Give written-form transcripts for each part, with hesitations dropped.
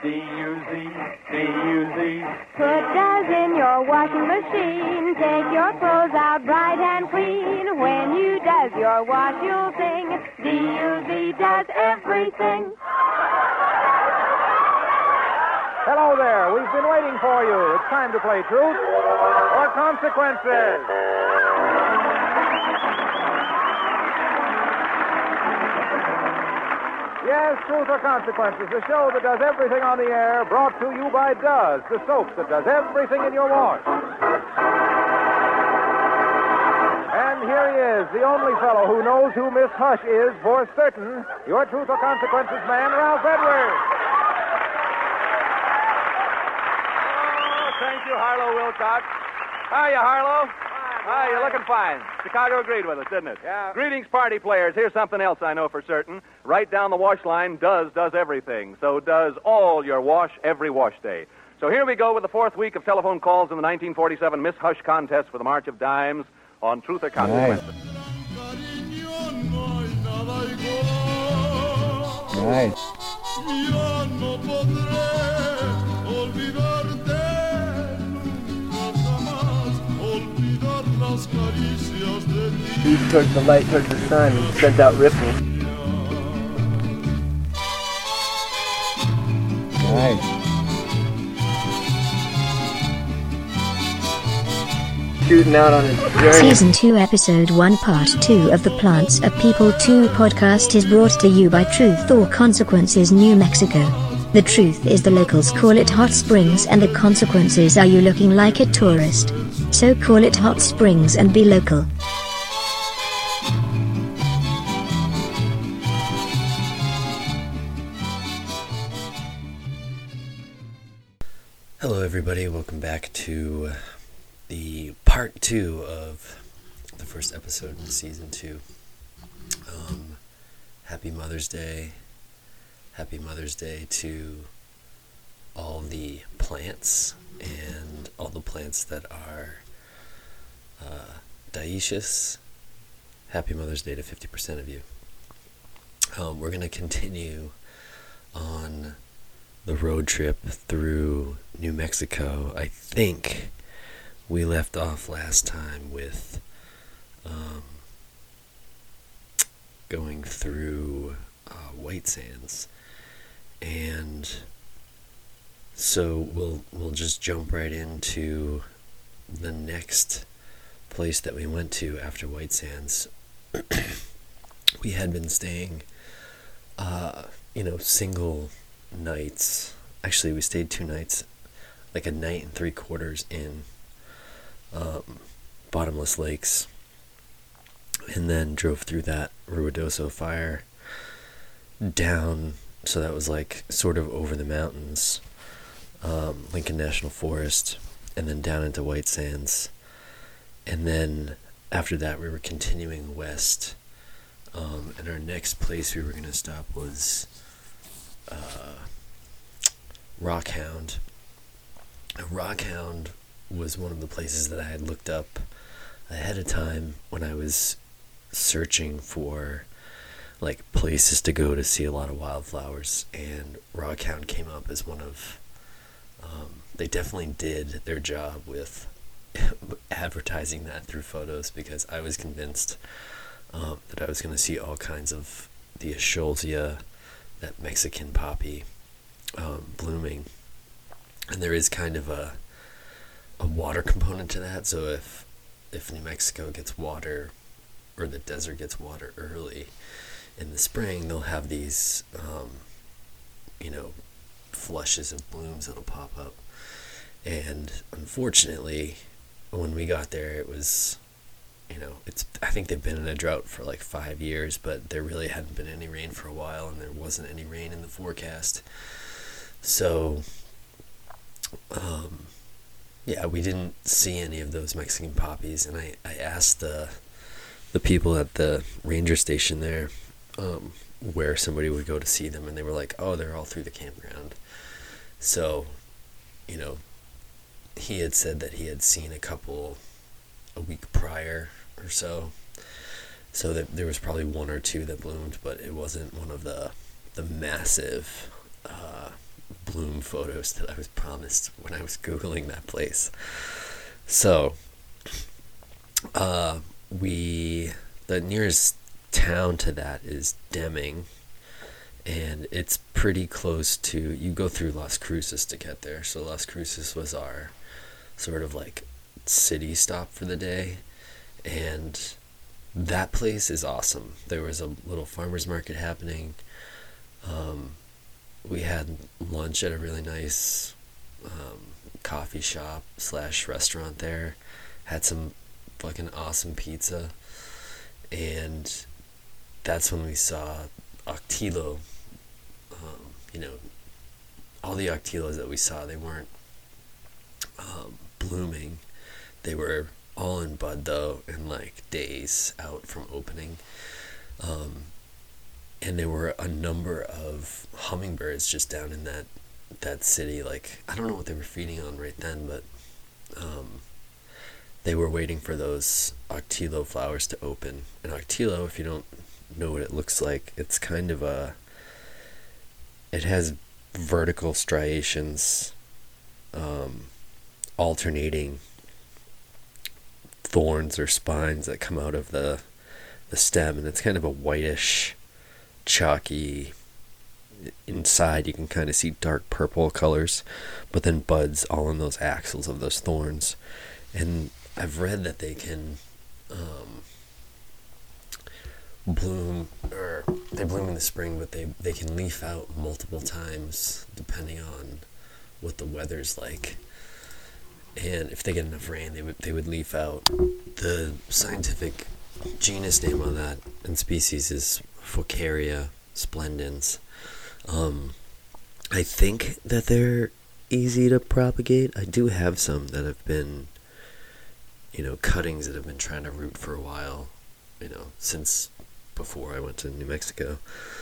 D-U-Z, D-U-Z. Put does in your washing machine. Take your clothes out bright and clean. When you does your wash, you'll sing. D-U-Z does everything. Hello there. We've been waiting for you. It's time to play Truth or Consequences. Yes, Truth or Consequences, the show that does everything on the air, brought to you by Duz, the soap that does everything in your wash. And here he is, the only fellow who knows who Miss Hush is for certain, your Truth or Consequences man, Ralph Edwards. Oh, thank you, Harlow Wilcox. Hiya, Harlow. Hi, you're looking fine. Chicago agreed with us, didn't it? Yeah. Greetings, party players. Here's something else I know for certain. Right down the wash line, does everything. So does all your wash every wash day. So here we go with the fourth week of telephone calls in the 1947 Miss Hush contest for the March of Dimes on Truth or Consequences. Nice. East towards the light, towards the sun, and sends out ripples. Nice. Shooting out on his journey. Season 2, Episode 1, Part 2 of the Plants Are People 2 podcast is brought to you by Truth or Consequences, New Mexico. The truth is the locals call it hot springs, and the consequences are you looking like a tourist. So call it hot springs and be local. Hello everybody, welcome back to the part 2 of the first episode in season 2. Happy Mother's Day. Happy Mother's Day to all the plants and all the plants that are dioecious. Happy Mother's Day to 50% of you. We're going to continue on the road trip through New Mexico. I think we left off last time with going through White Sands, and so we'll just jump right into the next place that we went to after White Sands. We had been staying single nights. Actually, we stayed 2 nights, like a night and 3/4 in Bottomless Lakes, and then drove through that Ruidoso fire down, so that was like sort of over the mountains, Lincoln National Forest, and then down into White Sands, and then after that we were continuing west, and our next place we were going to stop was Rockhound. Rockhound was one of the places that I had looked up ahead of time when I was searching for like places to go to see a lot of wildflowers, and Rockhound came up as one of they definitely did their job with advertising that through photos, because I was convinced that I was going to see all kinds of the Escholzia, that Mexican poppy, blooming. And there is kind of a water component to that, so if New Mexico gets water, or the desert gets water early in the spring, they'll have these flushes of blooms that'll pop up. And unfortunately, when we got there, it was, I think they've been in a drought for like 5 years, but there really hadn't been any rain for a while, and there wasn't any rain in the forecast. So, we didn't see any of those Mexican poppies, and I asked the people at the ranger station there where somebody would go to see them, and they were like, oh, they're all through the campground. So, he had said that he had seen a couple a week prior or so that there was probably 1 or 2 that bloomed, but it wasn't one of the massive bloom photos that I was promised when I was Googling that place. So, the nearest town to that is Deming, and it's pretty close to, you go through Las Cruces to get there. So Las Cruces was our sort of like city stop for the day, and that place is awesome. There was a little farmer's market happening. We had lunch at a really nice coffee shop / restaurant there. Had some fucking awesome pizza, and that's when we saw Octilo. All the Octilos that we saw, they weren't blooming. They were all in bud though, and like days out from opening. And there were a number of hummingbirds just down in that city. Like, I don't know what they were feeding on right then, but they were waiting for those Octilo flowers to open. And Octilo, if you don't know what it looks like, it's kind of it has vertical striations, alternating thorns or spines that come out of the stem, and it's kind of a whitish, chalky. Inside you can kind of see dark purple colors, but then buds all in those axils of those thorns. And I've read that they can bloom, or they bloom in the spring, but they can leaf out multiple times depending on what the weather's like. And if they get enough rain, they would leaf out. The scientific genus name on that and species is Phocaria splendens. I think that they're easy to propagate. I do have some that have been, cuttings that have been trying to root for a while, since before I went to New Mexico.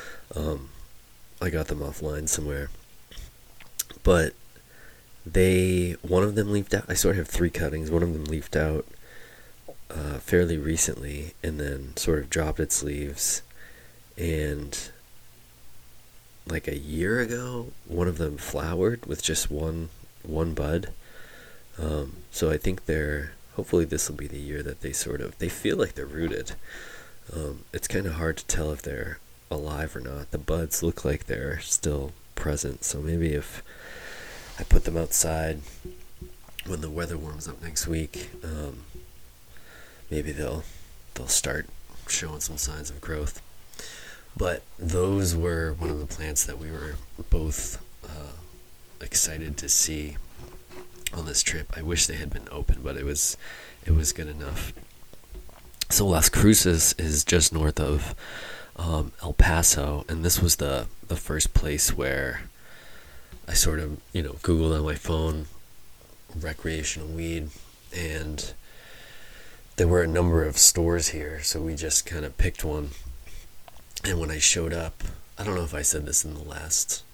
I got them offline somewhere. But one of them leafed out. I sort of have 3 cuttings. One of them leafed out fairly recently, and then sort of dropped its leaves. And like a year ago, one of them flowered with just one bud. So I think hopefully this will be the year that they feel like they're rooted. It's kind of hard to tell if they're alive or not. The buds look like they're still present, so maybe if I put them outside when the weather warms up next week, maybe they'll start showing some signs of growth. But those were one of the plants that we were both excited to see on this trip. I wish they had been open, but it was good enough. So Las Cruces is just north of El Paso, and this was the first place where I sort of, Googled on my phone recreational weed, and there were a number of stores here, so we just kind of picked one. And when I showed up, I don't know if I said this in the last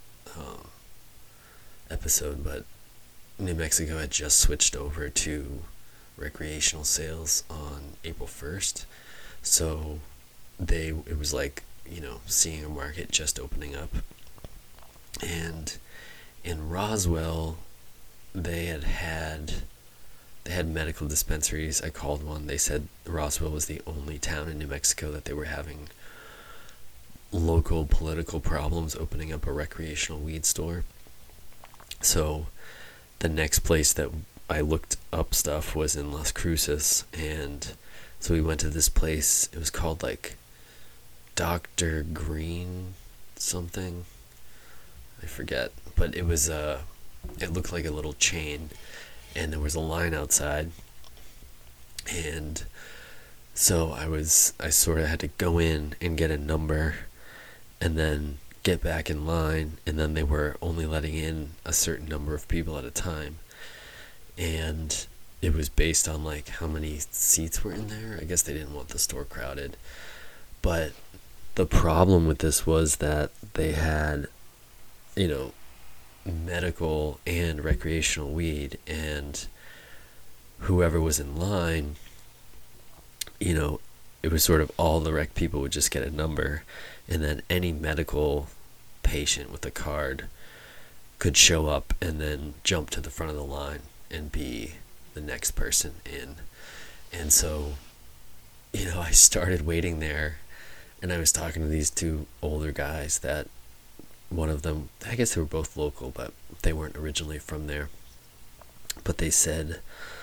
episode, but New Mexico had just switched over to recreational sales on April 1st. So it was like, seeing a market just opening up. And in Roswell, they had medical dispensaries. I called one. They said Roswell was the only town in New Mexico that they were having local political problems opening up a recreational weed store. So the next place that I looked up stuff was in Las Cruces, and so we went to this place. It was called like Dr. Green something, I forget, but it looked like a little chain, and there was a line outside, and so I sort of had to go in and get a number and then get back in line, and then they were only letting in a certain number of people at a time, and it was based on like how many seats were in there. I guess they didn't want the store crowded, but the problem with this was that they had medical and recreational weed, and whoever was in line, it was sort of all the rec people would just get a number, and then any medical patient with a card could show up and then jump to the front of the line and be the next person in. And so, I started waiting there, and I was talking to these two older guys that one of them, I guess they were both local, but they weren't originally from there. But they said,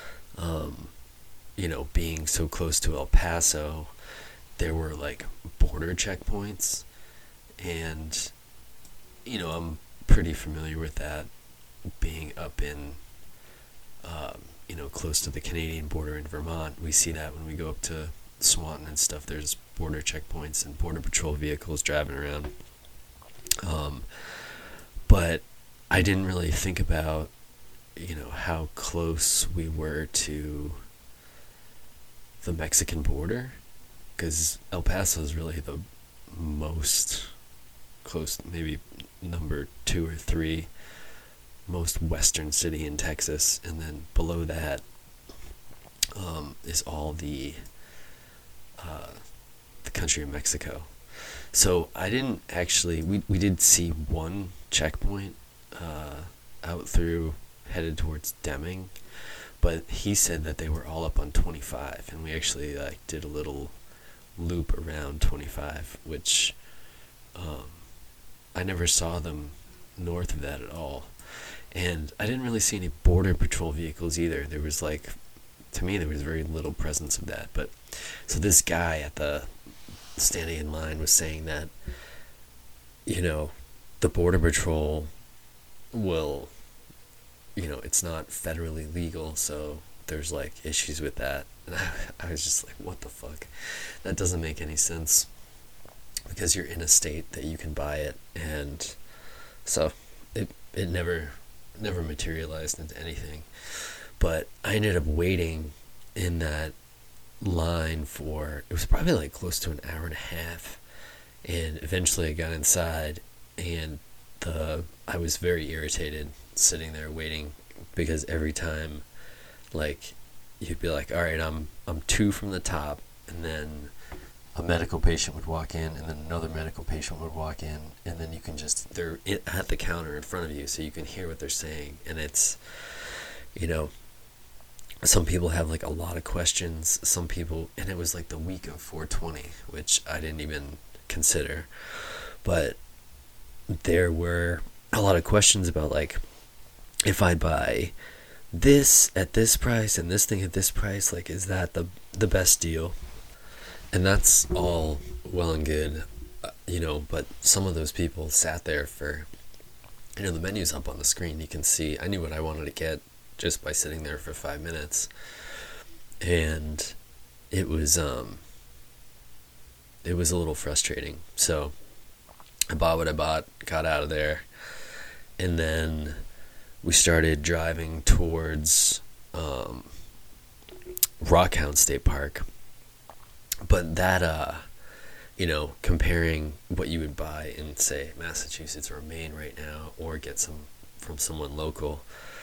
being so close to El Paso, there were like border checkpoints, and, I'm pretty familiar with that, being up in, close to the Canadian border in Vermont. We see that when we go up to Swanton and stuff. There's border checkpoints and border patrol vehicles driving around. But I didn't really think about, how close we were to the Mexican border, because El Paso is really the most close, maybe number 2 or 3 most western city in Texas, and then below that is all the country of Mexico. So I didn't actually, we did see one checkpoint out through, headed towards Deming, but he said that they were all up on 25, and we actually did a little loop around 25, which I never saw them north of that at all. And I didn't really see any border patrol vehicles either. There was to me, there was very little presence of that. But so this guy at the standing in line was saying that, the border patrol will, it's not federally legal, so there's issues with that. And I was just like, what the fuck? That doesn't make any sense, because you're in a state that you can buy it. And so it never materialized into anything. But I ended up waiting in that line for, it was probably close to an hour and a half, and eventually I got inside, and I was very irritated sitting there waiting, because every time you'd be like, all right, I'm 2 from the top, and then a medical patient would walk in, and then another medical patient would walk in, and then they're at the counter in front of you, so you can hear what they're saying. And it's, some people have a lot of questions, some people, and it was the week of 420, which I didn't even consider, but there were a lot of questions about if I buy this at this price and this thing at this price, is that the best deal? And that's all well and good, but some of those people sat there for, the menu's up on the screen. You can see, I knew what I wanted to get just by sitting there for 5 minutes. And it was a little frustrating. So I bought what I bought, got out of there, and then we started driving towards Rockhound State Park. But that, comparing what you would buy in, say, Massachusetts or Maine right now, or get some from someone local,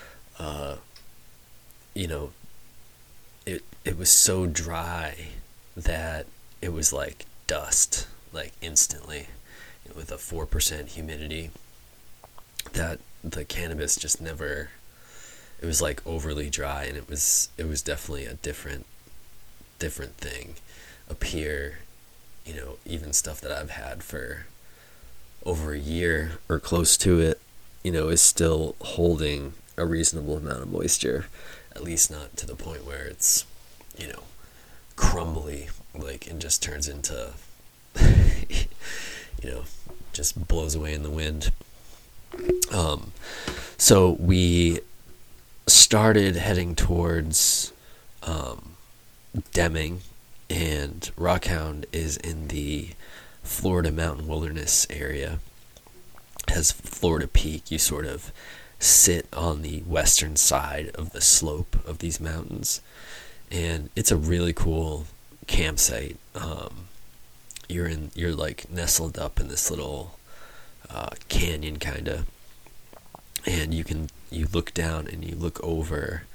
it was so dry that it was like dust, instantly, with a 4% humidity, that the cannabis just never, it was overly dry, and it was definitely a different thing up here. Even stuff that I've had for over a year or close to it, is still holding a reasonable amount of moisture, at least not to the point where it's, crumbly, and just turns into, just blows away in the wind. So we started heading towards Deming, and Rockhound is in the Florida Mountain Wilderness area. Has Florida Peak. You sort of sit on the western side of the slope of these mountains, and it's a really cool campsite. You're nestled up in this little canyon kind of, and you look down and you look over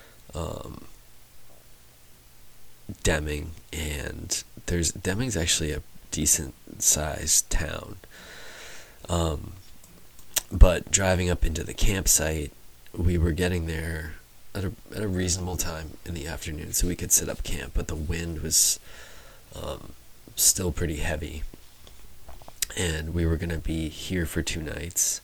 Deming, and Deming's actually a decent sized town. But driving up into the campsite, we were getting there at a reasonable time in the afternoon, so we could set up camp. But the wind was still pretty heavy, and we were going to be here for 2 nights.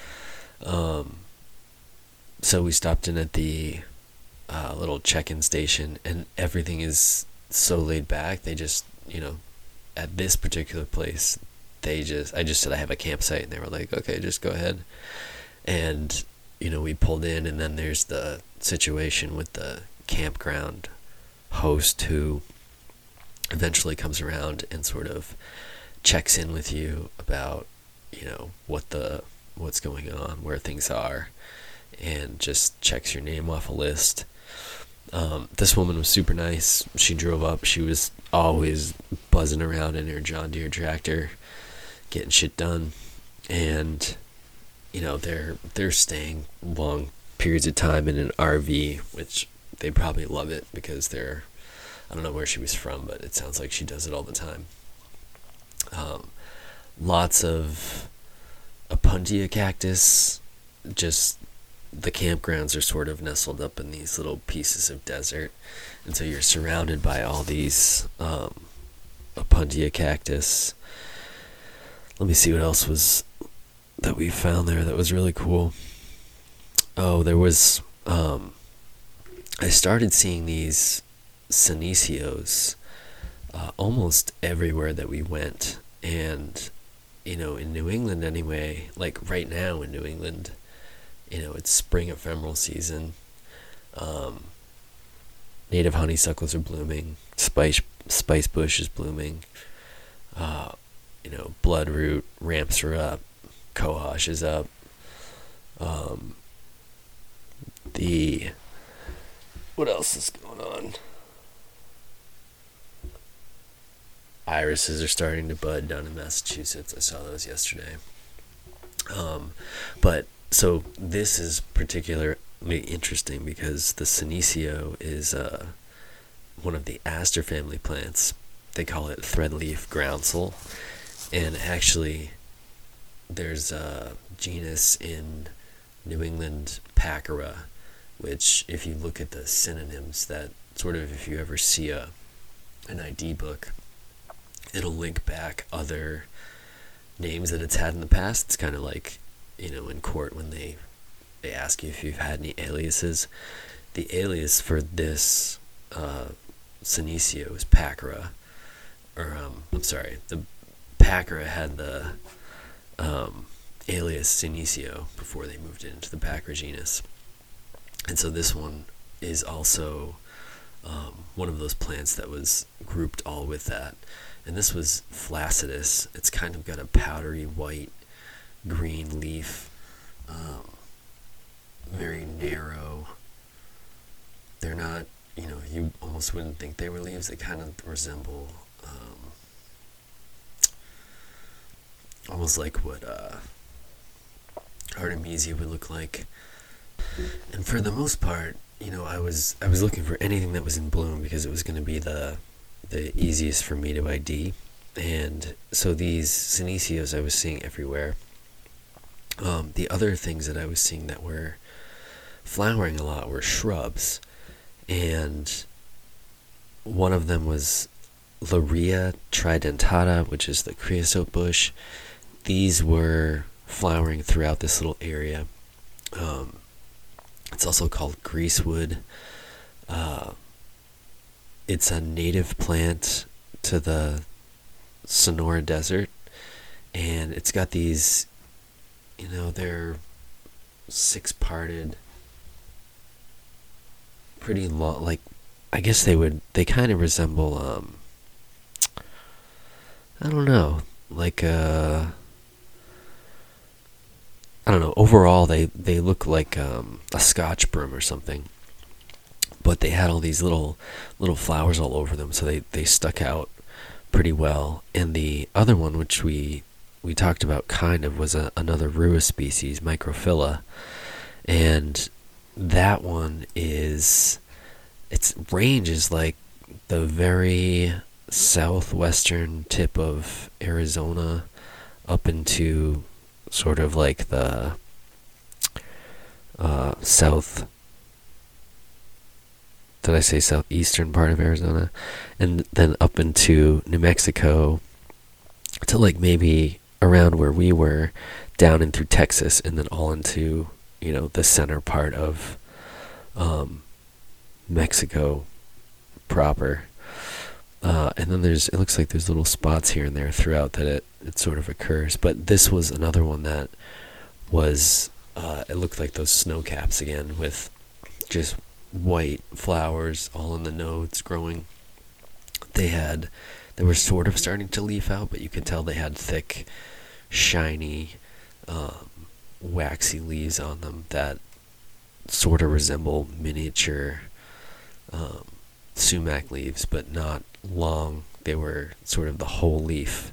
So we stopped in at the little check-in station, and everything is so laid back. They just, at this particular place, I just said I have a campsite, and they were like, okay, just go ahead. And, we pulled in, and then there's the situation with the campground host who eventually comes around and sort of checks in with you about, what's going on, where things are, and just checks your name off a list. This woman was super nice. She drove up. She was always buzzing around in her John Deere tractor, getting shit done. And, they're staying long periods of time in an RV, which they probably love it because I don't know where she was from, but it sounds like she does it all the time. Lots of Opuntia cactus. Just the campgrounds are sort of nestled up in these little pieces of desert, and so you're surrounded by all these Opuntia cactus. Let me see what else was that we found there that was really cool. Oh, there was I started seeing these senecio almost everywhere that we went. And in New England anyway, like right now in New England, it's spring ephemeral season. Native honeysuckles are blooming. Spice bush is blooming. Bloodroot ramps are up. Cohosh is up. What else is going on? Irises are starting to bud down in Massachusetts. I saw those yesterday. But so this is particularly interesting because the senecio is one of the aster family plants. They call it threadleaf groundsel, and actually there's a genus in New England, Pachyra, which if you look at the synonyms, that sort of, if you ever see an ID book, it'll link back other names that it's had in the past. It's kind of like, in court when they ask you if you've had any aliases. The alias for this senecio is Pachyra. The Pachyra had the alias senecio before they moved it into the Pachyra genus. And so this one is also one of those plants that was grouped all with that. And this was flaccidus. It's kind of got a powdery white green leaf, very narrow. They're not, you almost wouldn't think they were leaves. They kind of resemble almost like what Artemisia would look like. And for the most part, I was looking for anything that was in bloom because it was going to be the easiest for me to ID. And so these senecios I was seeing everywhere. The other things that I was seeing that were flowering a lot were shrubs, and one of them was Laurea tridentata, which is the creosote bush. These were flowering throughout this little area. It's also called greasewood. It's a native plant to the Sonora Desert, and it's got these, they're 6-parted, pretty long, like, I guess they kind of resemble, I don't know, like I don't know, overall they look like a Scotch broom or something. But they had all these little flowers all over them, so they stuck out pretty well. And the other one, which we talked about kind of, was another Rua species, Microphylla. And that one its range is like the very southwestern tip of Arizona up into sort of like the southeastern part of Arizona, and then up into New Mexico to like maybe around where we were, down in through Texas, and then all into, the center part of Mexico proper. And then it looks like there's little spots here and there throughout that it sort of occurs. But this was another one that was, it looked like those snow caps again, with just white flowers all in the nodes growing. They were sort of starting to leaf out, but you could tell they had thick, shiny, waxy leaves on them that sort of resemble miniature sumac leaves, but not long. They were sort of the whole leaf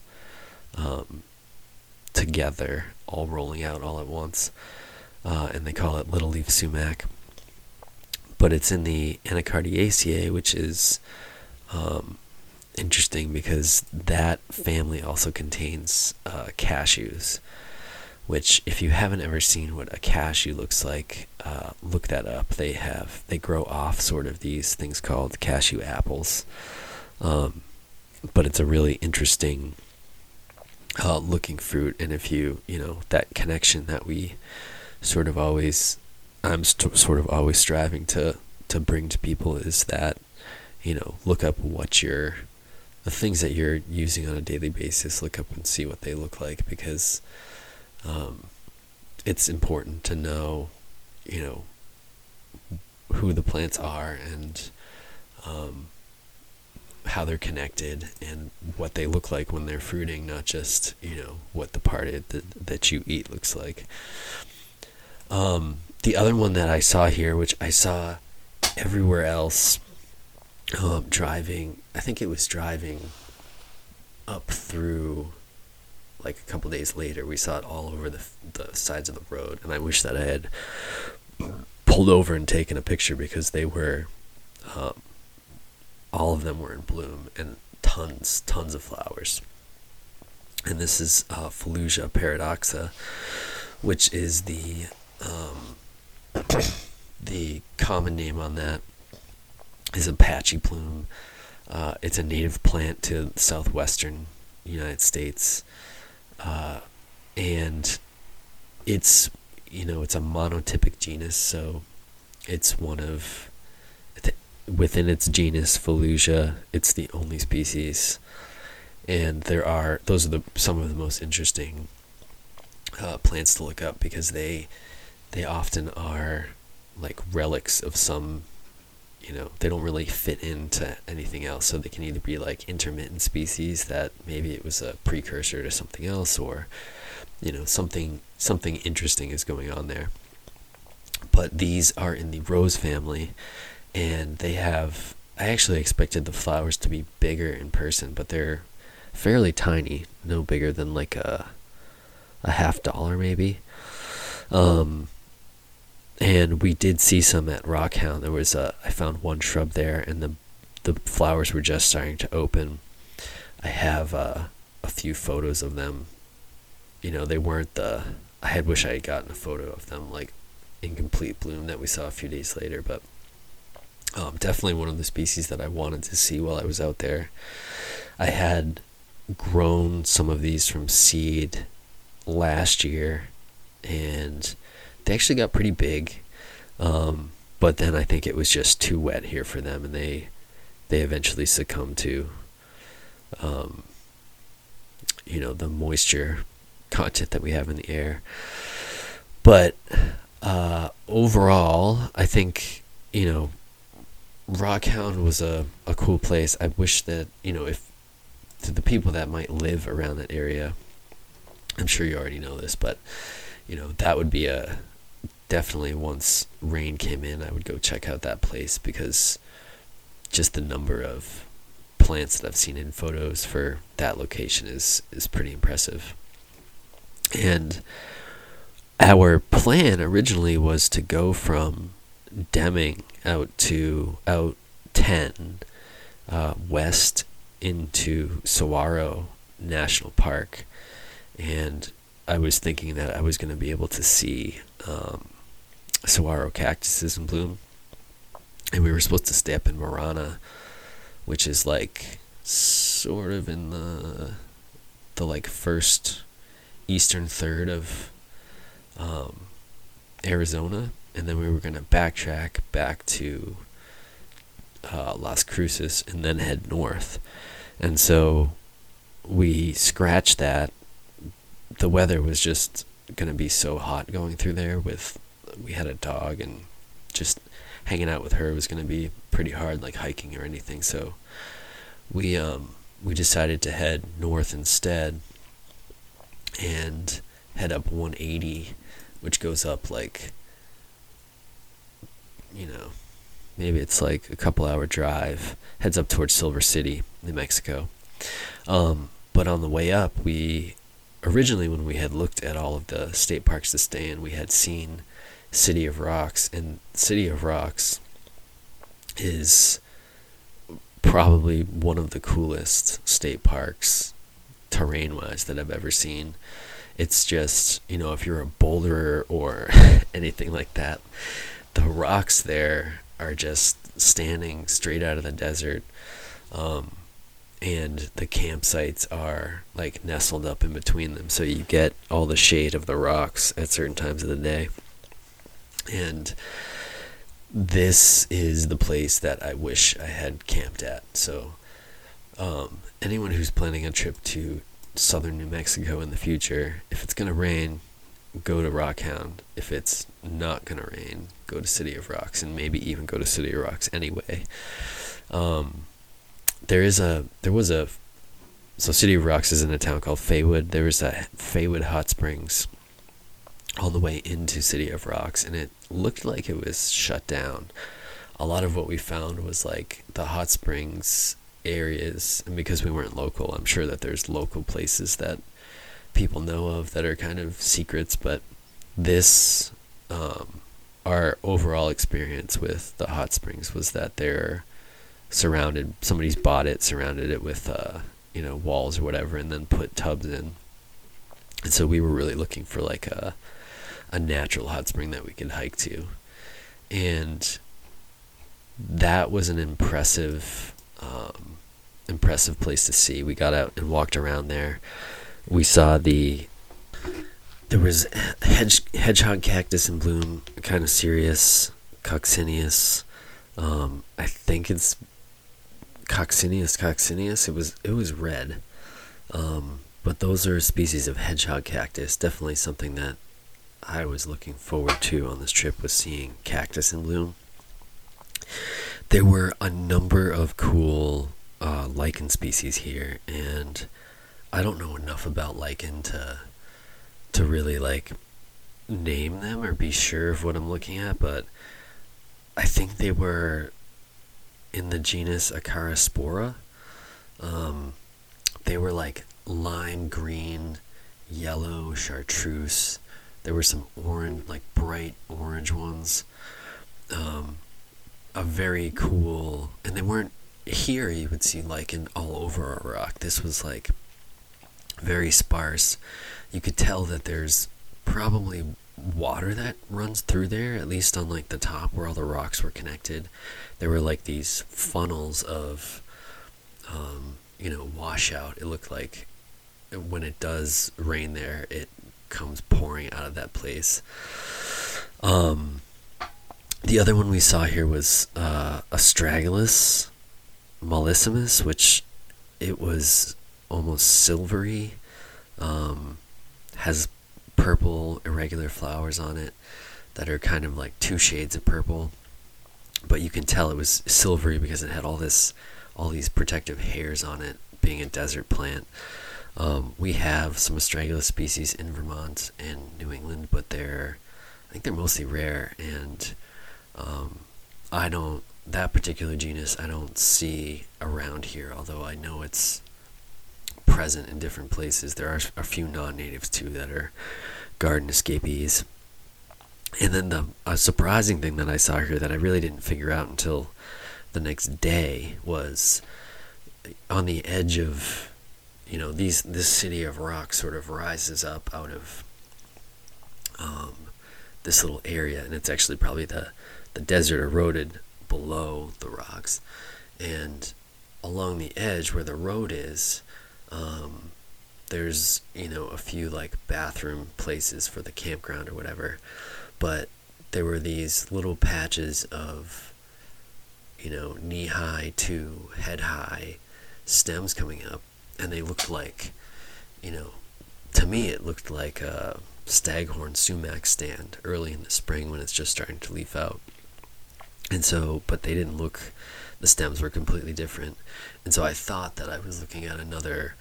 together, all rolling out all at once, and they call it little leaf sumac. But it's in the Anacardiaceae, which is interesting because that family also contains cashews, which, if you haven't ever seen what a cashew looks like, look that up. They grow off sort of these things called cashew apples, but it's a really interesting looking fruit. And if that connection that we sort of always, I'm sort of always striving to bring to people, is that, look up the things that you're using on a daily basis, look up and see what they look like, because it's important to know, who the plants are and how they're connected and what they look like when they're fruiting, not just, what the part that you eat looks like. The other one that I saw here, which I saw everywhere else, driving up through, like a couple days later, we saw it all over the sides of the road, and I wish that I had pulled over and taken a picture, because they were, all of them were in bloom, and tons of flowers. And this is Felusia paradoxa, which is the common name on that is Apache plume. It's a native plant to the southwestern United States, and it's a monotypic genus, so it's within its genus Felusia, it's the only species, and those are some of the most interesting plants to look up, because they often are like relics of some, they don't really fit into anything else, so they can either be like intermittent species that maybe it was a precursor to something else, or something interesting is going on there. But these are in the rose family, and I actually expected the flowers to be bigger in person, but they're fairly tiny, no bigger than like a $50 maybe. And we did see some at Rockhound. I found one shrub there, and the flowers were just starting to open. I have a few photos of them. They weren't I wish I had gotten a photo of them like in complete bloom that we saw a few days later, but definitely one of the species that I wanted to see while I was out there. I had grown some of these from seed last year, and they actually got pretty big, but then I think it was just too wet here for them, and they eventually succumbed to the moisture content that we have in the air. But overall, I think Rockhound was a cool place. I wish that if to the people that might live around that area, I'm sure you already know this, but that would be definitely, once rain came in, I would go check out that place, because just the number of plants that I've seen in photos for that location is pretty impressive. And our plan originally was to go from Deming out 10 west into Saguaro National Park, and I was thinking that I was going to be able to see saguaro cactuses in bloom. And we were supposed to stay up in Marana, which is like sort of in the like first eastern third of Arizona, and then we were going to backtrack back to Las Cruces and then head north. And so we scratched that. The weather was just going to be so hot going through there. We had a dog, and just hanging out with her was going to be pretty hard, like hiking or anything. So we decided to head north instead and head up 180, which goes up like, maybe it's like a couple hour drive, heads up towards Silver City, New Mexico. But on the way up, originally when we had looked at all of the state parks to stay in, we had seen City of Rocks, and City of Rocks is probably one of the coolest state parks terrain-wise that I've ever seen. It's just, if you're a boulderer or anything like that, the rocks there are just standing straight out of the desert, and the campsites are like nestled up in between them, so you get all the shade of the rocks at certain times of the day. And this is the place that I wish I had camped at. So anyone who's planning a trip to southern New Mexico in the future, if it's going to rain, go to Rockhound. If it's not going to rain, go to City of Rocks, and maybe even go to City of Rocks anyway. So City of Rocks is in a town called Faywood. There was a Faywood Hot Springs all the way into City of Rocks, and it looked like it was shut down. A lot of what we found was like the hot springs areas, and because we weren't local, I'm sure that there's local places that people know of that are kind of secrets, but this, our overall experience with the hot springs was that they're surrounded, somebody's bought it, surrounded it with walls or whatever, and then put tubs in. And so we were really looking for like a natural hot spring that we could hike to, and that was an impressive place to see. We got out and walked around there. We saw there was hedgehog cactus in bloom, kind of serious, coccineus. I think it's coccineus. It was red. But those are species of hedgehog cactus. Definitely something that I was looking forward to on this trip, was seeing cactus in bloom. There were a number of cool lichen species here, and I don't know enough about lichen to really like name them or be sure of what I'm looking at, but I think they were in the genus Acaraspora. They were like lime green, yellow chartreuse. There were some orange, like bright orange ones. A very cool, and they weren't here. You would see lichen all over a rock. This was like very sparse. You could tell that there's probably water that runs through there, at least on like the top where all the rocks were connected. There were like these funnels of washout. It looked like when it does rain there, it comes pouring out of that place. The other one we saw here was Astragalus mollissimus, which it was almost silvery, has purple irregular flowers on it that are kind of like two shades of purple, but you can tell it was silvery because it had all these protective hairs on it, being a desert plant. We have some Astragalus species in Vermont and New England, but I think they're mostly rare, and that particular genus I don't see around here, although I know it's present in different places. There are a few non-natives too that are garden escapees. And then a surprising thing that I saw here that I really didn't figure out until the next day was on the edge of this city of rock sort of rises up out of this little area, and it's actually probably the desert eroded below the rocks, and along the edge where the road is, there's a few like bathroom places for the campground or whatever, but there were these little patches of knee-high to head-high stems coming up, and they looked like, to me it looked like a staghorn sumac stand early in the spring when it's just starting to leaf out. And so, but they didn't look, the stems were completely different. And so I thought that I was looking at another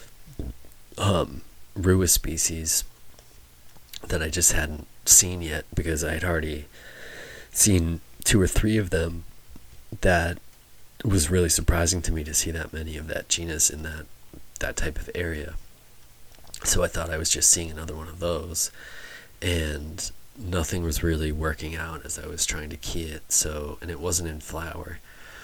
Rua species that I just hadn't seen yet, because I had already seen 2 or 3 of them. That was really surprising to me, to see that many of that genus in that type of area. So I thought I was just seeing another one of those, and nothing was really working out as I was trying to key it. So, and it wasn't in flower.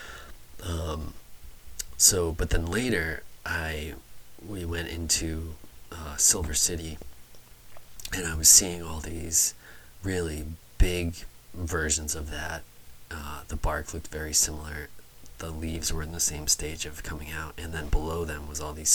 But then later we went into Silver City, and I was seeing all these really big versions of that. The bark looked very similar. The leaves were in the same stage of coming out, and then below them was all these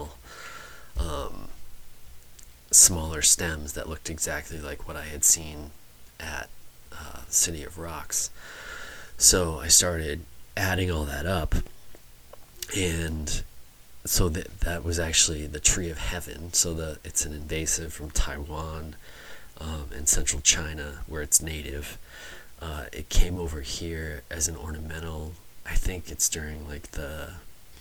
smaller stems that looked exactly like what I had seen at City of Rocks. So I started adding all that up, and so that was actually the Tree of Heaven. So it's an invasive from Taiwan and central China, where it's native. It came over here as an ornamental. I think it's during like the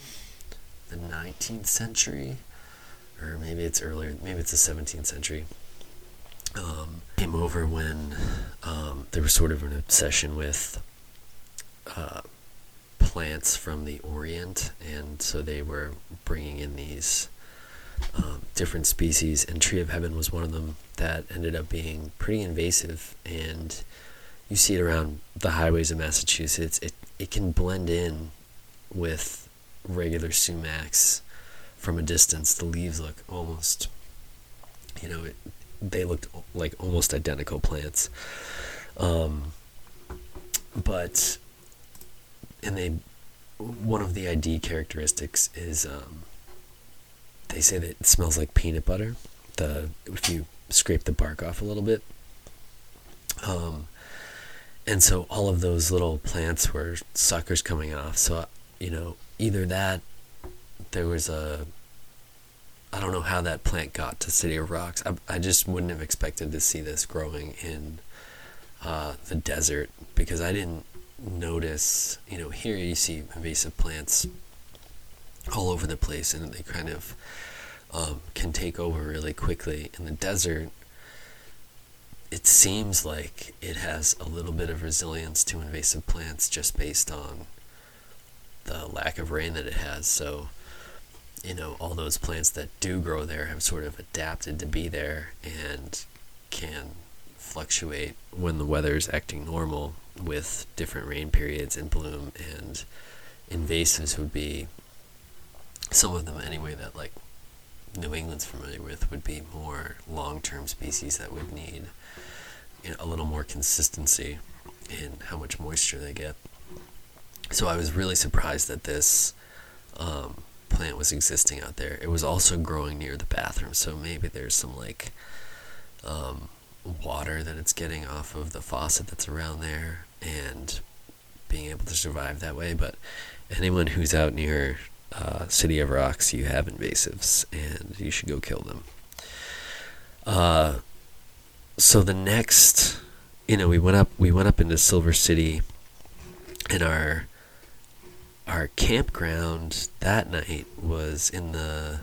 19th century, or maybe it's earlier, maybe it's the 17th century. Came over when there was sort of an obsession with plants from the Orient, and so they were bringing in these different species, and Tree of Heaven was one of them that ended up being pretty invasive, and you see it around the highways of Massachusetts. It can blend in with regular sumacs from a distance. The leaves look almost, they looked like almost identical plants. But one of the ID characteristics is they say that it smells like peanut butter. If you scrape the bark off a little bit. And so all of those little plants were suckers coming off. So, either that, there was I don't know how that plant got to City of Rocks. I just wouldn't have expected to see this growing in the desert, because I didn't notice, here you see invasive plants all over the place, and they kind of can take over really quickly. In the desert, it seems like it has a little bit of resilience to invasive plants just based on the lack of rain that it has. So, all those plants that do grow there have sort of adapted to be there and can fluctuate when the weather is acting normal with different rain periods and bloom. And invasives would be, some of them anyway, that like New England's familiar with, would be more long-term species that would need a little more consistency in how much moisture they get. So I was really surprised that this plant was existing out there. It was also growing near the bathroom, so maybe there's some like water that it's getting off of the faucet that's around there and being able to survive that way. But anyone who's out near City of Rocks, you have invasives, and you should go kill them. So the next, we went up into Silver City, and our campground that night was in the.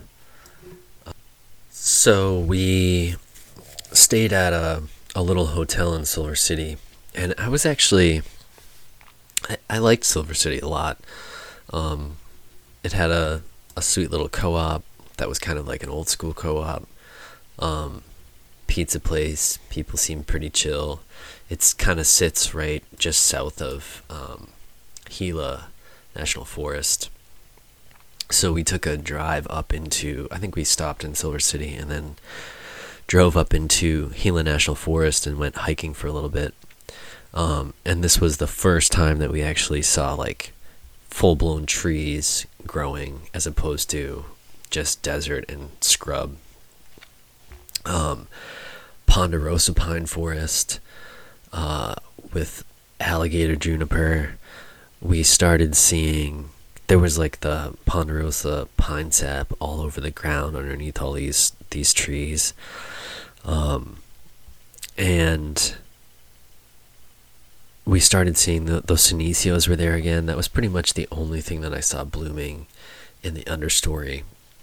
So we stayed at a little hotel in Silver City, and I was actually, I liked Silver City a lot. It had a sweet little co-op that was kind of like an old school co-op. Pizza place. People seem pretty chill. It's kind of sits right just south of Gila National Forest. So we took a drive up into, I think we stopped in Silver City and then drove up into Gila National Forest and went hiking for a little bit. And this was the first time that we actually saw like full-blown trees growing as opposed to just desert and scrub. Ponderosa pine forest with alligator juniper. We started seeing, there was like the ponderosa pine sap all over the ground underneath all these trees. And we started seeing those senecio were there again. That was pretty much the only thing that I saw blooming in the understory.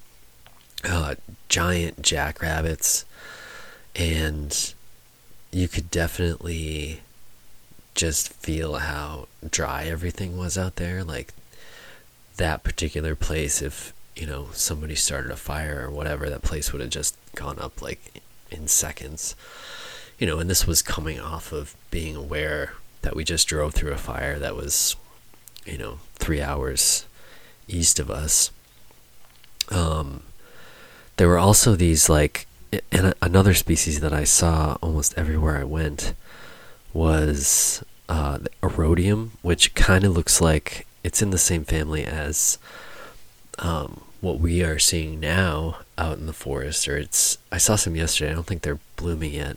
Giant jackrabbits, and you could definitely just feel how dry everything was out there. Like that particular place, if somebody started a fire or whatever, that place would have just gone up like in seconds. And this was coming off of being aware that we just drove through a fire that was 3 hours east of us. There were also these and another species that I saw almost everywhere I went was the Erodium, which kind of looks like it's in the same family as what we are seeing now out in the forest. I saw some yesterday. I don't think they're blooming yet,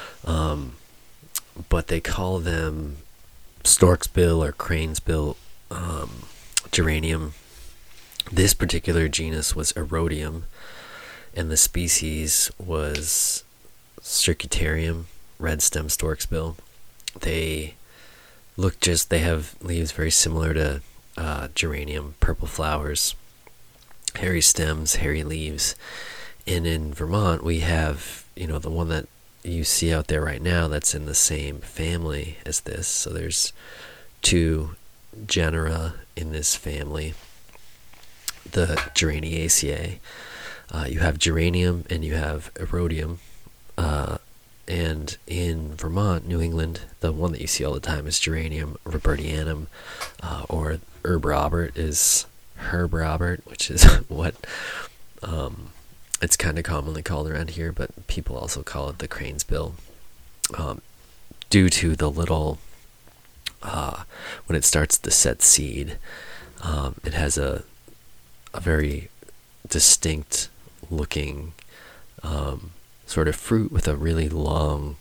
but they call them stork's bill or crane's bill geranium. This particular genus was Erodium, and the species was Circutarium, red stem stork's bill. They have leaves very similar to geranium, purple flowers, hairy stems, hairy leaves. And in Vermont, we have, the one that you see out there right now that's in the same family as this. So there's 2 genera in this family. The Geraniaceae. You have geranium and you have Erodium. And in Vermont, New England, the one that you see all the time is Geranium robertianum, or Herb Robert is Herb Robert, which is what it's kind of commonly called around here, but people also call it the crane's bill, due to the little, when it starts to set seed, it has a very distinct looking sort of fruit with a really long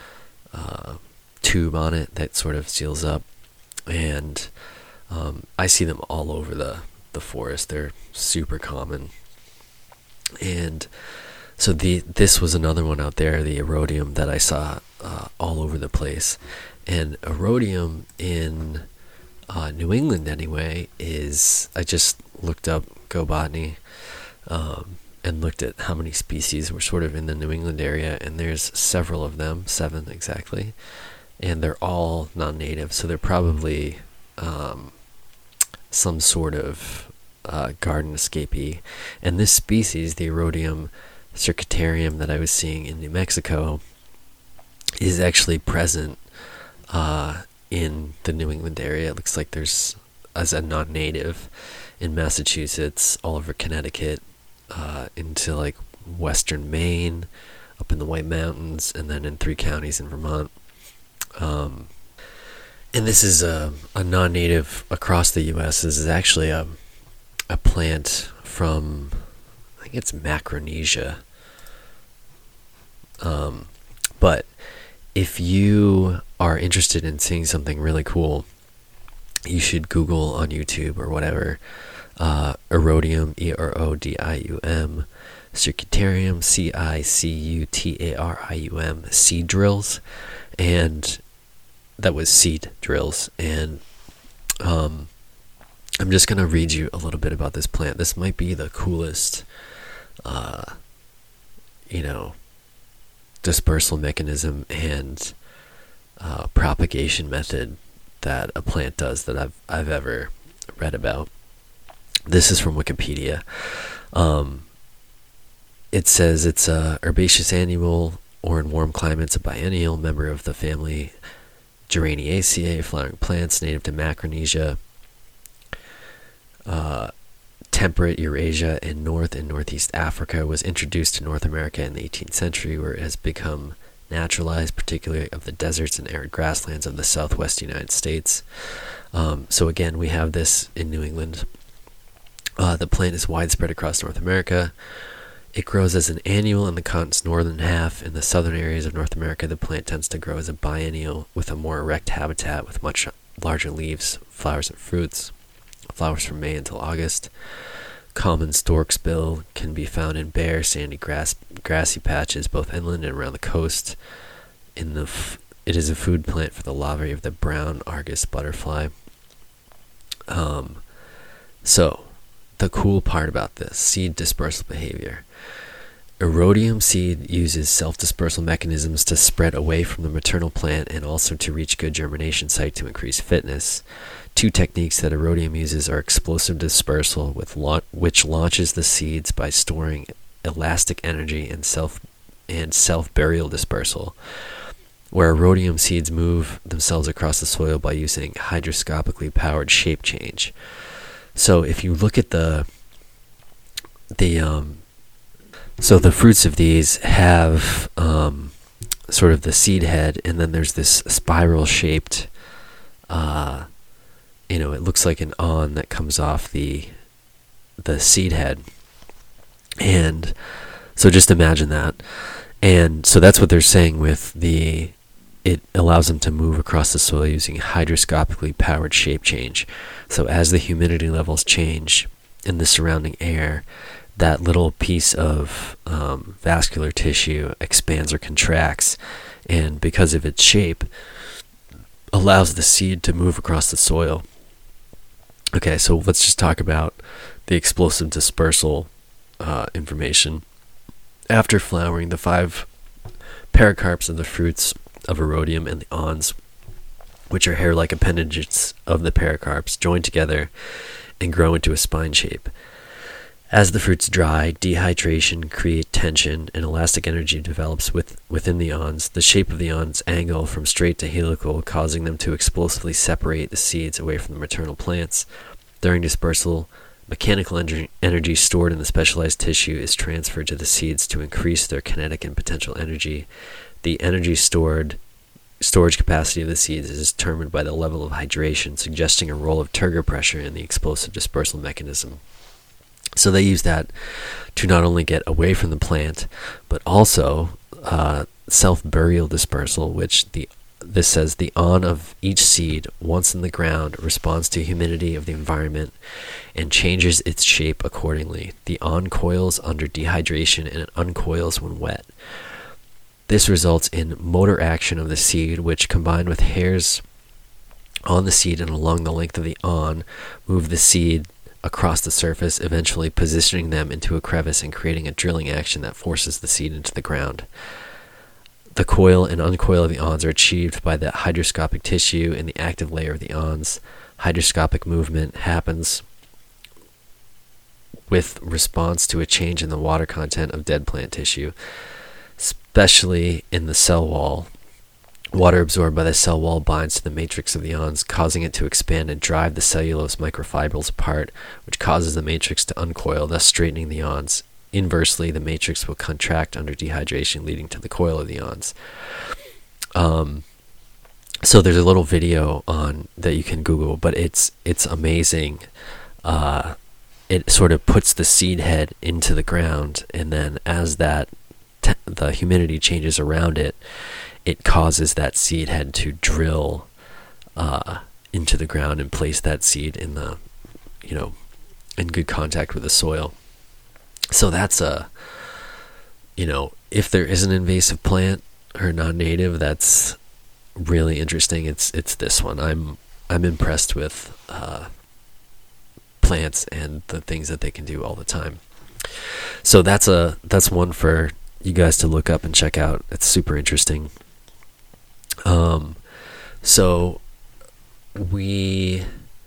tube on it that sort of seals up. And I see them all over the forest. They're super common. And so this was another one out there, the Erodium, that I saw all over the place. And Erodium in New England anyway is, I just looked up GoBotany and looked at how many species were sort of in the New England area, and there's several of them, 7 exactly, and they're all non-native, so they're probably some sort of garden escapee. And this species, the Erodium circutarium that I was seeing in New Mexico, is actually present in the New England area. It looks like there's, as a non-native, in Massachusetts, all over Connecticut, into like western Maine, up in the White Mountains, and then in 3 counties in Vermont. And this is a non-native across the U.S. This is actually a plant from, I think it's Micronesia. But if you are interested in seeing something really cool, you should Google on YouTube or whatever, Erodium, Erodium, Circutarium, Cicutarium, seed drills, and that was seed drills. And I'm just going to read you a little bit about this plant. This might be the coolest, dispersal mechanism and propagation method that a plant does that I've ever read about. This is from Wikipedia. It says it's a herbaceous annual, or in warm climates a biennial, member of the family Geraniaceae, flowering plants native to Micronesia. temperate Eurasia and North and Northeast Africa was introduced to North America in the 18th century, where it has become naturalized, particularly of the deserts and arid grasslands of the southwest United States. So again, we have this in New England. The plant is widespread across North America. It grows as an annual in the continent's northern half. In the southern areas of North America, the plant tends to grow as a biennial with a more erect habitat with much larger leaves, flowers, and fruits. Flowers from May until August. Common storksbill can be found in bare, sandy, grassy patches, both inland and around the coast. It is a food plant for the larvae of the brown Argus butterfly. So, the cool part about this, seed dispersal behavior. Erodium seed uses self-dispersal mechanisms to spread away from the maternal plant and also to reach good germination site to increase fitness. Two techniques that Erodium uses are explosive dispersal, which launches the seeds by storing elastic energy, and self-burial dispersal, where Erodium seeds move themselves across the soil by using hydroscopically powered shape change. So if you look at the fruits of these have sort of the seed head, and then there's this spiral shaped, it looks like an awn that comes off the seed head. And so just imagine that. And so that's what they're saying with it allows them to move across the soil using hydroscopically powered shape change. So as the humidity levels change in the surrounding air, that little piece of vascular tissue expands or contracts, and because of its shape, allows the seed to move across the soil. Okay, so let's just talk about the explosive dispersal information. After flowering, the 5 pericarps of the fruits of Erodium and the awns, which are hair-like appendages of the pericarps, join together and grow into a spine shape. As the fruits dry, dehydration creates tension, and elastic energy develops within the awns. The shape of the awns angle from straight to helical, causing them to explosively separate the seeds away from the maternal plants. During dispersal, mechanical energy stored in the specialized tissue is transferred to the seeds to increase their kinetic and potential energy. The energy storage capacity of the seeds is determined by the level of hydration, suggesting a role of turgor pressure in the explosive dispersal mechanism. So they use that to not only get away from the plant, but also self-burial dispersal, which this says the awn of each seed, once in the ground, responds to humidity of the environment and changes its shape accordingly. The awn coils under dehydration and it uncoils when wet. This results in motor action of the seed, which combined with hairs on the seed and along the length of the awn, move the seed across the surface, eventually positioning them into a crevice and creating a drilling action that forces the seed into the ground. The coil and uncoil of the awns are achieved by the hydroscopic tissue in the active layer of the awns. Hydroscopic movement happens with response to a change in the water content of dead plant tissue, especially in the cell wall. Water absorbed by the cell wall binds to the matrix of the awns, causing it to expand and drive the cellulose microfibrils apart, which causes the matrix to uncoil, thus straightening the awns. Inversely, the matrix will contract under dehydration, leading to the coil of the awns. So there's a little video on that you can Google, but it's amazing. It sort of puts the seed head into the ground, and then as the humidity changes around it, it causes that seed head to drill into the ground and place that seed in in good contact with the soil. So that's if there is an invasive plant or non-native that's really interesting, it's this one. I'm impressed with plants and the things that they can do all the time. So that's one for you guys to look up and check out. It's super interesting. So let me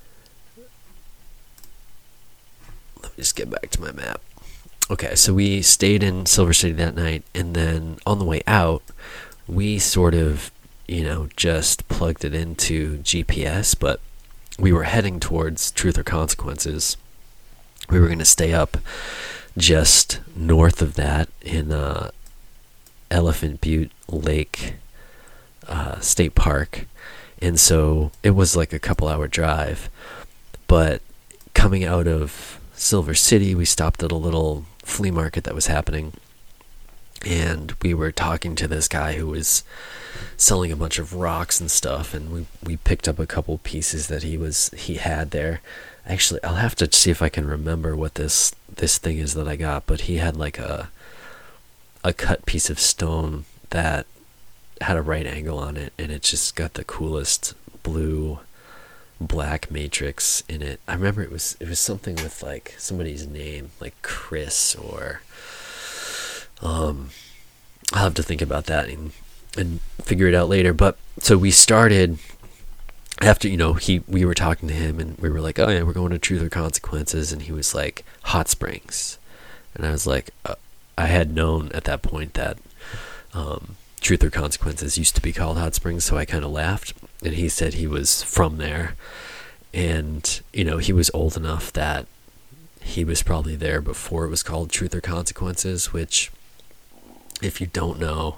just get back to my map. Okay, so we stayed in Silver City that night, and then on the way out, we sort of, just plugged it into GPS, but we were heading towards Truth or Consequences. we were going to stay up just north of that in Elephant Butte Lake State Park. And so it was like a couple-hour drive. But coming out of Silver City, we stopped at a little flea market that was happening. And we were talking to this guy who was selling a bunch of rocks and stuff, and we picked up a couple pieces that he had there. Actually, I'll have to see if I can remember what this thing is that I got, but he had like a cut piece of stone that had a right angle on it, and it just got the coolest blue black matrix in it. I remember it was something with like somebody's name, like Chris, or I'll have to think about that and figure it out later. But so we started after, we were talking to him, and we were like, oh yeah, we're going to Truth or Consequences, and he was like, Hot Springs. And I was like, I had known at that point that Truth or Consequences used to be called Hot Springs, so I kind of laughed. And he said he was from there, and he was old enough that he was probably there before it was called Truth or Consequences, which, if you don't know,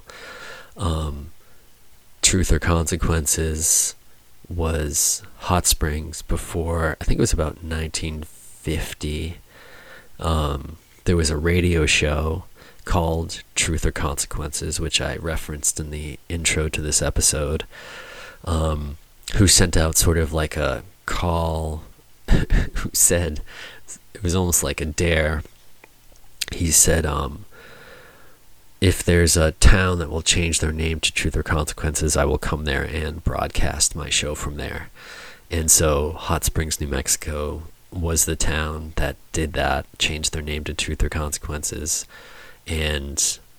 Truth or Consequences was Hot Springs before, I think it was about 1950. There was a radio show called Truth or Consequences, which I referenced in the intro to this episode, who sent out sort of like a call, who said, it was almost like a dare. He said, if there's a town that will change their name to Truth or Consequences, I will come there and broadcast my show from there. And so Hot Springs, New Mexico was the town that did that, changed their name to Truth or Consequences. And,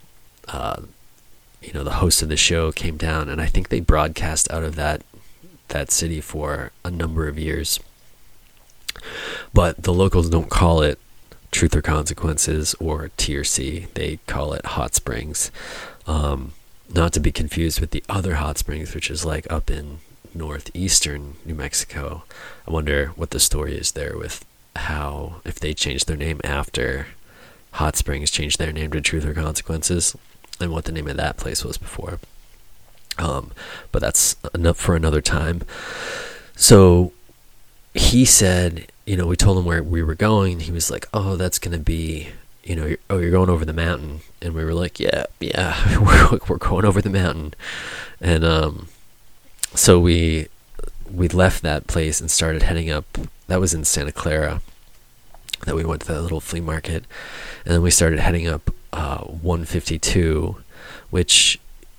the host of the show came down, and I think they broadcast out of that city for a number of years. But the locals don't call it Truth or Consequences or TRC. They call it Hot Springs. Not to be confused with the other Hot Springs, which is like up in northeastern New Mexico. I wonder what the story is there with how, if they changed their name after Hot Springs changed their name to Truth or Consequences, and what the name of that place was before. But that's enough for another time. So he said, we told him where we were going. He was like, oh, that's going to be, you're going over the mountain. And we were like, yeah, we're going over the mountain. And so we left that place and started heading up. That was in Santa Clara that we went to that little flea market. And then we started heading up 152, which,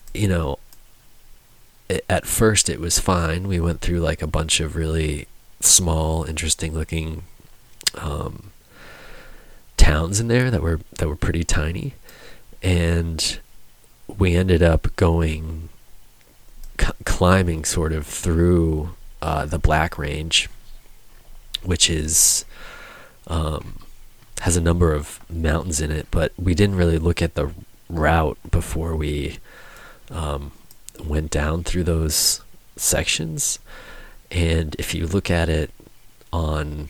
at first it was fine. We went through like a bunch of really small, interesting looking towns in there that were pretty tiny, and we ended up going climbing sort of through the Black Range, which is has a number of mountains in it, but we didn't really look at the route before we went down through those sections. And if you look at it on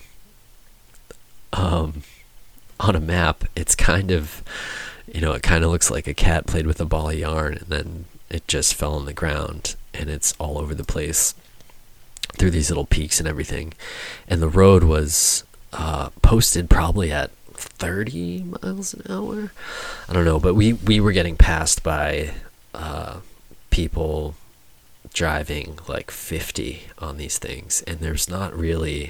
a map, it's kind of, it kind of looks like a cat played with a ball of yarn, and then it just fell on the ground, and it's all over the place through these little peaks and everything. And the road was posted probably at 30 miles an hour. I don't know, but we were getting passed by people driving like 50 on these things, and there's not really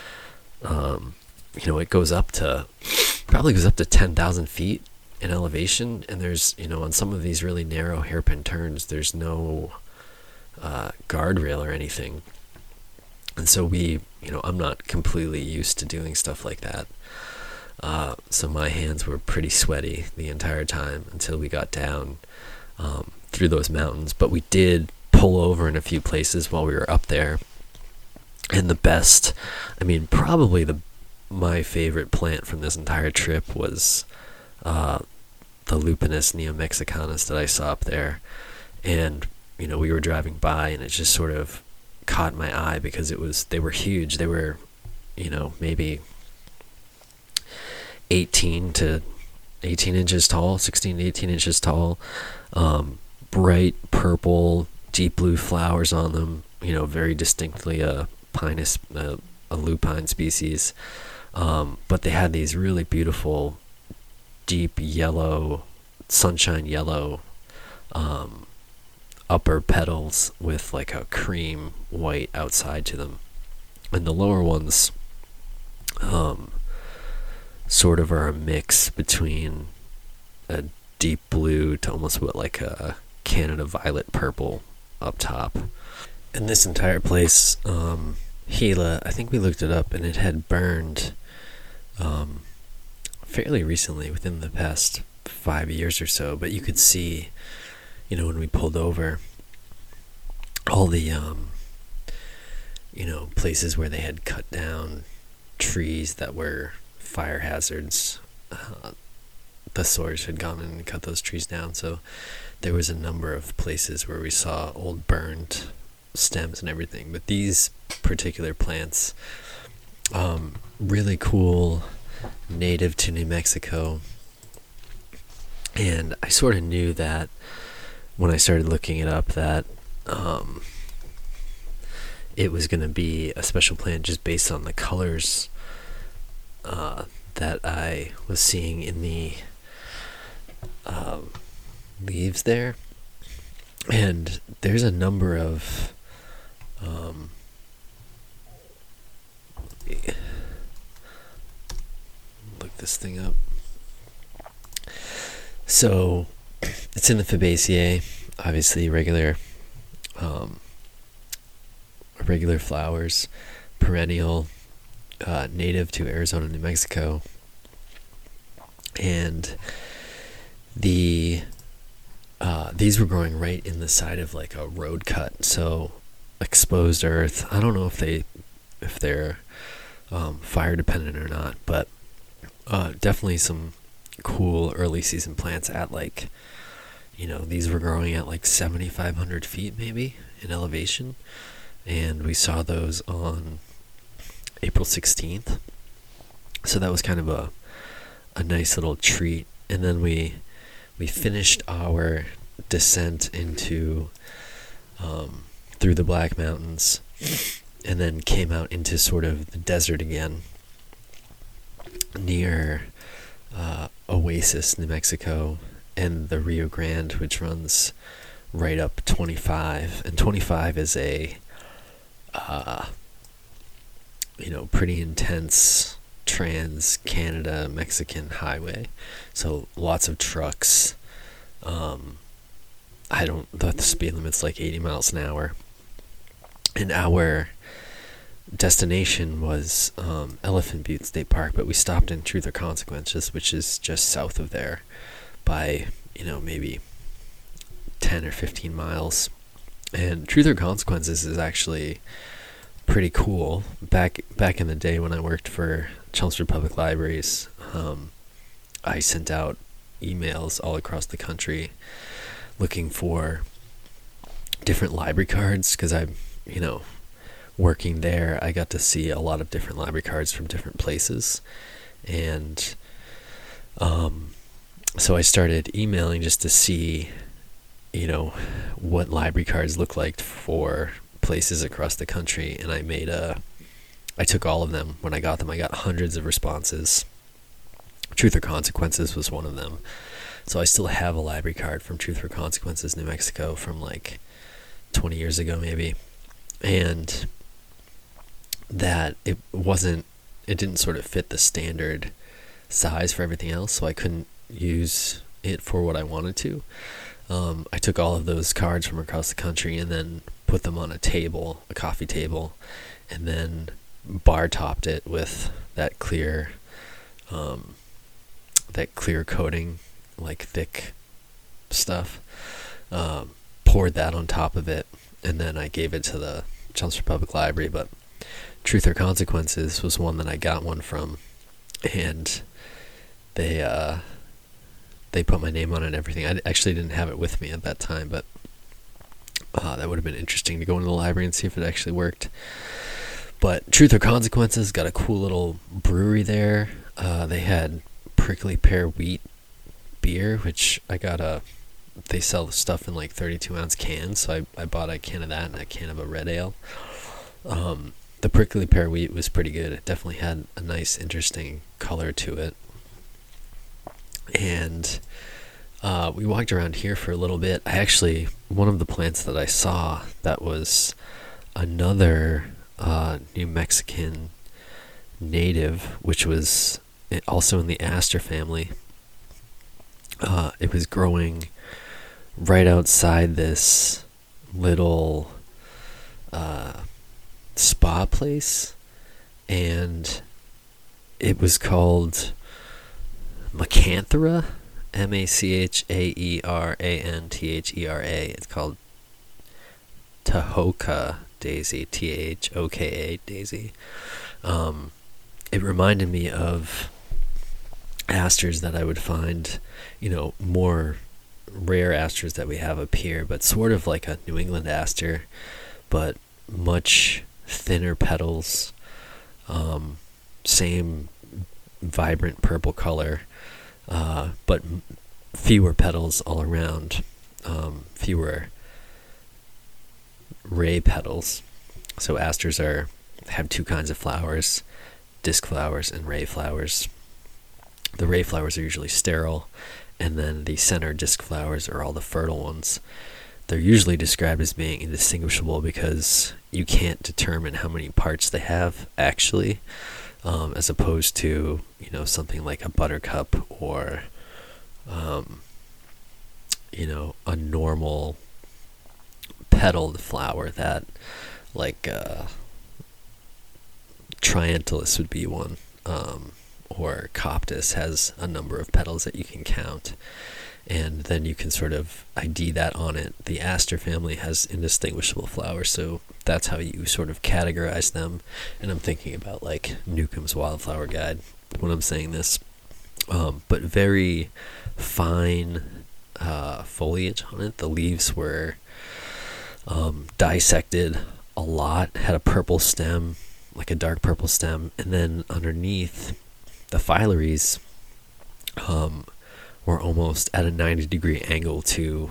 it goes up to 10,000 feet in elevation, and there's on some of these really narrow hairpin turns, there's no guardrail or anything. And so I'm not completely used to doing stuff like that, so my hands were pretty sweaty the entire time until we got down through those mountains. But we did pull over in a few places while we were up there. And probably my favorite plant from this entire trip was the Lupinus neomexicanus that I saw up there. And we were driving by, and it just sort of caught my eye because they were huge. They were maybe 18 to 18 inches tall, 16 to 18 inches tall, bright purple, deep blue flowers on them, very distinctly a lupine species. But they had these really beautiful, deep yellow, sunshine yellow, upper petals with like a cream white outside to them. And the lower ones, sort of are a mix between a deep blue to almost what like a Canada violet purple up top. And this entire place, Gila, I think we looked it up, and it had burned fairly recently, within the past 5 years or so. But you could see, when we pulled over, all the places where they had cut down trees that were fire hazards. The Sawyers had gone in and cut those trees down, so there was a number of places where we saw old burned stems and everything. But these particular plants, really cool, native to New Mexico. And I sort of knew that when I started looking it up that it was going to be a special plant just based on the colors that I was seeing in the leaves there. And there's a number of look this thing up. So it's in the Fabaceae, obviously regular flowers, perennial, native to Arizona, New Mexico. And these were growing right in the side of like a road cut, so exposed earth. I don't know if they're fire dependent or not, but definitely some cool early season plants at like, these were growing at like 7,500 feet maybe in elevation, and we saw those on April 16th. So that was kind of a nice little treat. And then we finished our descent into through the Black Mountains, and then came out into sort of the desert again near Oasis, New Mexico, and the Rio Grande, which runs right up 25. And 25 is a pretty intense trans-Canada Mexican highway, so lots of trucks. The speed limit's like 80 miles an hour, and our destination was Elephant Butte State Park, but we stopped in Truth or Consequences, which is just south of there by maybe 10 or 15 miles. And Truth or Consequences is actually pretty cool. Back in the day when I worked for Chelmsford Public Libraries, I sent out emails all across the country looking for different library cards, because working there, I got to see a lot of different library cards from different places. And so I started emailing just to see what library cards look like for places across the country. And I took all of them. When I got them, I got hundreds of responses. Truth or Consequences was one of them. So I still have a library card from Truth or Consequences, New Mexico, from like 20 years ago maybe. And that it didn't sort of fit the standard size for everything else, so I couldn't use it for what I wanted to. I took all of those cards from across the country and then put them on a coffee table, and then bar topped it with that clear coating, like thick stuff. Poured that on top of it, and then I gave it to the Chelmsford Public Library. But Truth or Consequences was one that I got one from, and they put my name on it and everything. I actually didn't have it with me at that time, but that would have been interesting to go into the library and see if it actually worked. But Truth or Consequences got a cool little brewery there. They had prickly pear wheat beer, which I got they sell stuff in like 32-ounce cans, so I bought a can of that and a can of a red ale. The prickly pear wheat was pretty good. It definitely had a nice, interesting color to it. And we walked around here for a little bit. One of the plants that I saw that was another New Mexican native, which was also in the aster family. It was growing right outside this little spa place, and it was called Macanthera, Machaeranthera. It's called Tahoka daisy, Thoka daisy. It reminded me of asters that I would find, more rare asters that we have up here, but sort of like a New England aster, but much thinner petals, same vibrant purple color, but fewer petals all around, fewer ray petals. So asters have two kinds of flowers, disc flowers and ray flowers. The ray flowers are usually sterile, and then the center disc flowers are all the fertile ones. They're usually described as being indistinguishable because you can't determine how many parts they have actually, as opposed to something like a buttercup or a normal petaled flower that like Trianthus would be one, or Coptis has a number of petals that you can count, and then you can sort of ID that on it. The aster family has indistinguishable flowers, so that's how you sort of categorize them. And I'm thinking about like Newcomb's Wildflower Guide when I'm saying this, but very fine foliage on it. The leaves were dissected a lot, had a purple stem, like a dark purple stem, and then underneath the phyllaries were almost at a 90-degree angle to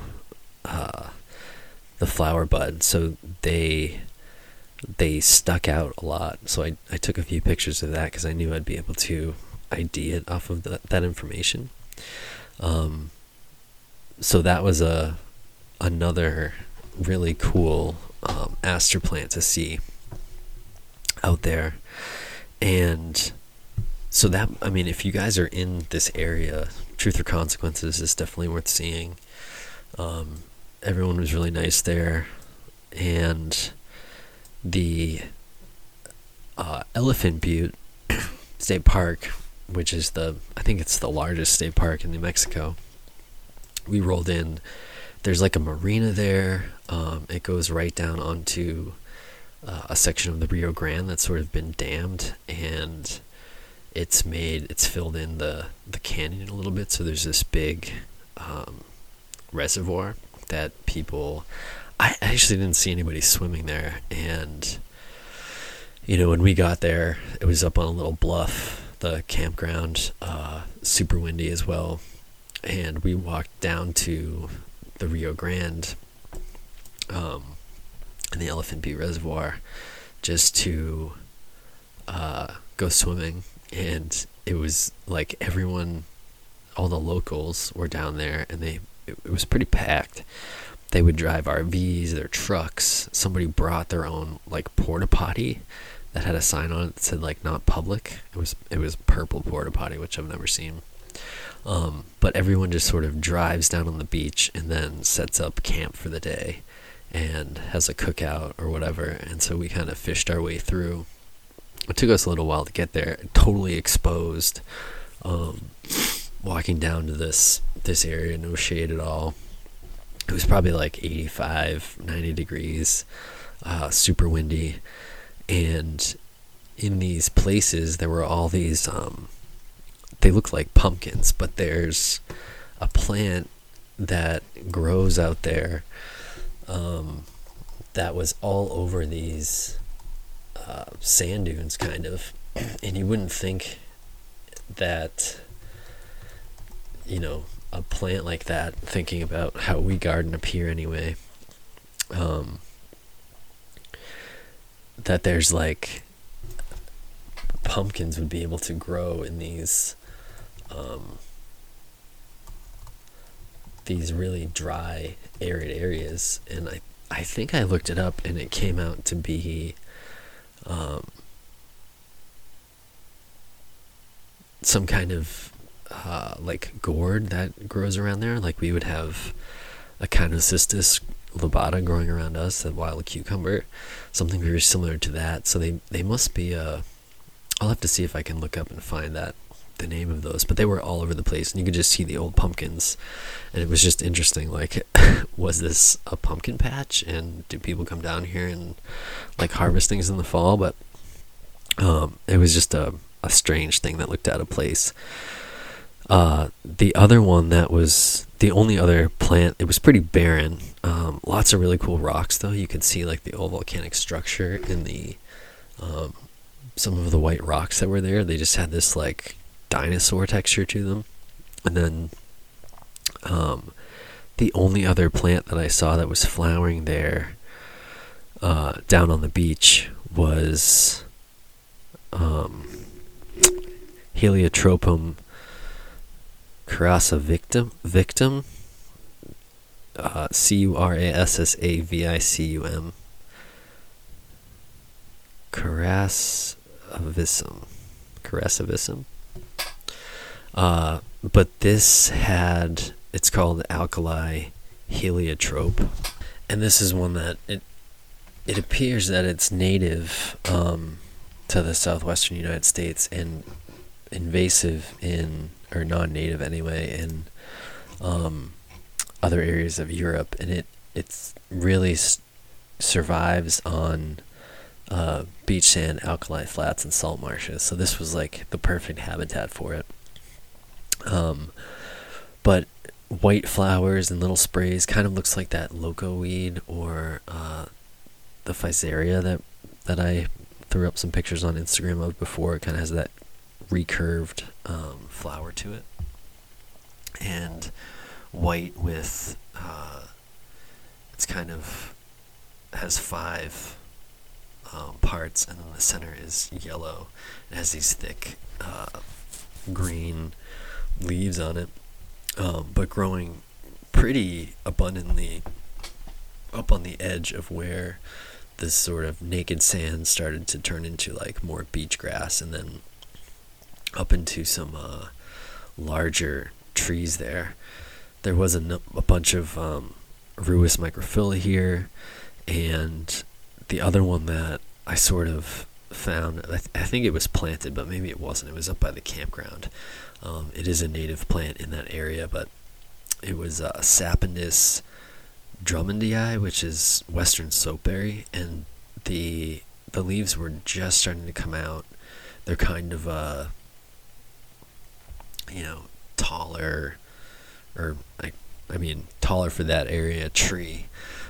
the flower bud, so they stuck out a lot. So I took a few pictures of that because I knew I'd be able to ID it off of that information. So that was another really cool aster plant to see out there. And so that, if you guys are in this area, Truth or Consequences is definitely worth seeing. Everyone was really nice there, and the Elephant Butte State Park, which is I think it's the largest state park in New Mexico. We rolled in. There's like a marina there. It goes right down onto a section of the Rio Grande that's sort of been dammed, and it's filled in the canyon a little bit. So there's this big reservoir that I actually didn't see anybody swimming there. And when we got there, it was up on a little bluff, the campground, super windy as well. And we walked down to the Rio Grande and the Elephant Butte Reservoir just to go swimming. And it was like all the locals were down there, and it was pretty packed. They would drive RVs, their trucks. Somebody brought their own like porta potty that had a sign on it that said like not public. It was purple porta potty, which I've never seen. But everyone just sort of drives down on the beach and then sets up camp for the day and has a cookout or whatever. And so we kind of fished our way through. It took us a little while to get there, totally exposed, walking down to this area, no shade at all. It was probably like 85, 90 degrees, super windy. And in these places, there were all these, they look like pumpkins, but there's a plant that grows out there that was all over these sand dunes, kind of. And you wouldn't think that a plant like that, thinking about how we garden up here anyway, that there's like pumpkins would be able to grow in these really dry, arid areas. And I think I looked it up, and it came out to be some kind of like gourd that grows around there. Like we would have Echinocystis lobata growing around us, that wild cucumber, something very similar to that. So they must be I'll have to see if I can look up and find the name of those, but they were all over the place, and you could just see the old pumpkins, and it was just interesting. Like, was this a pumpkin patch, and do people come down here and like harvest things in the fall? But it was just a strange thing that looked out of place. The other one, that was the only other plant, it was pretty barren. Lots of really cool rocks, though. You could see like the old volcanic structure in the some of the white rocks that were there. They just had this like dinosaur texture to them. And then the only other plant that I saw that was flowering there down on the beach was Heliotropum curassa victum, Curassavicum, Curassavicum. But this it's called alkali heliotrope, and this is one that it appears that it's native to the southwestern United States and invasive or non-native anyway, in other areas of Europe, and it's really survives on beach sand, alkali flats, and salt marshes. So this was like the perfect habitat for it. But white flowers and little sprays, kind of looks like that loco weed or the Physaria that I threw up some pictures on Instagram of before. It kind of has that recurved flower to it, and white with it's kind of has 5 parts, and then the center is yellow. It has these thick green leaves on it, but growing pretty abundantly up on the edge of where this sort of naked sand started to turn into like more beach grass, and then up into some larger trees there. There was a bunch of Ruis microphylla here, and the other one that I sort of found, I think it was planted, but maybe it wasn't. It was up by the campground. It is a native plant in that area, but it was Sapindus drummondii, which is western soapberry, and the leaves were just starting to come out. They're kind of taller, or taller for that area tree,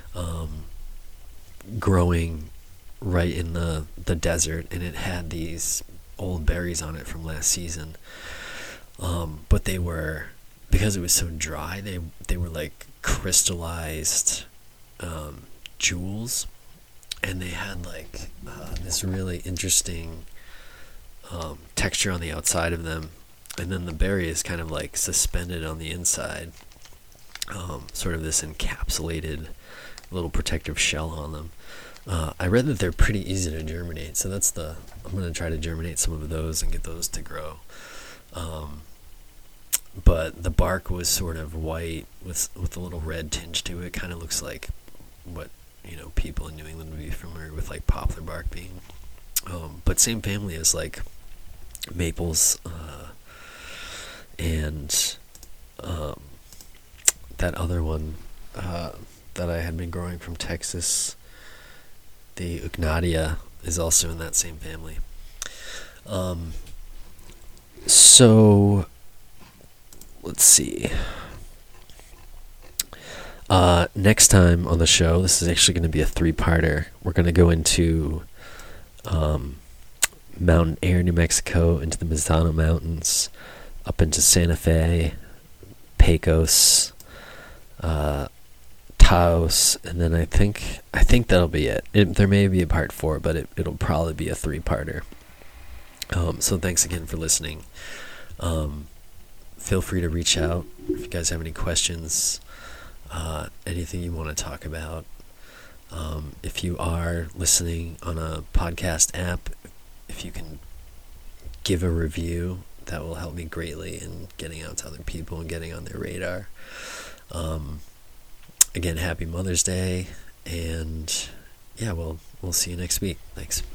growing right in the desert, and it had these old berries on it from last season. But they were, because it was so dry, they were like crystallized jewels, and they had like this really interesting texture on the outside of them, and then the berry is kind of like suspended on the inside, sort of this encapsulated little protective shell on them. I read that they're pretty easy to germinate, so I'm going to try to germinate some of those and get those to grow. But the bark was sort of white with a little red tinge to it. Kind of looks like what people in New England would be familiar with, like poplar bark being. But same family as like maples and that other one that I had been growing from Texas, the Ugnatia, is also in that same family. So let's see. Next time on the show, this is actually going to be a 3-parter. We're going to go into Mountain Air, New Mexico, into the Mizano Mountains, up into Santa Fe, Pecos, Taos, and then I think that'll be it. There may be a part 4, but it'll probably be a 3-parter. So thanks again for listening. Feel free to reach out if you guys have any questions, anything you want to talk about. If you are listening on a podcast app, if you can give a review, that will help me greatly in getting out to other people and getting on their radar. Again, happy Mother's Day, and yeah, we'll see you next week. Thanks.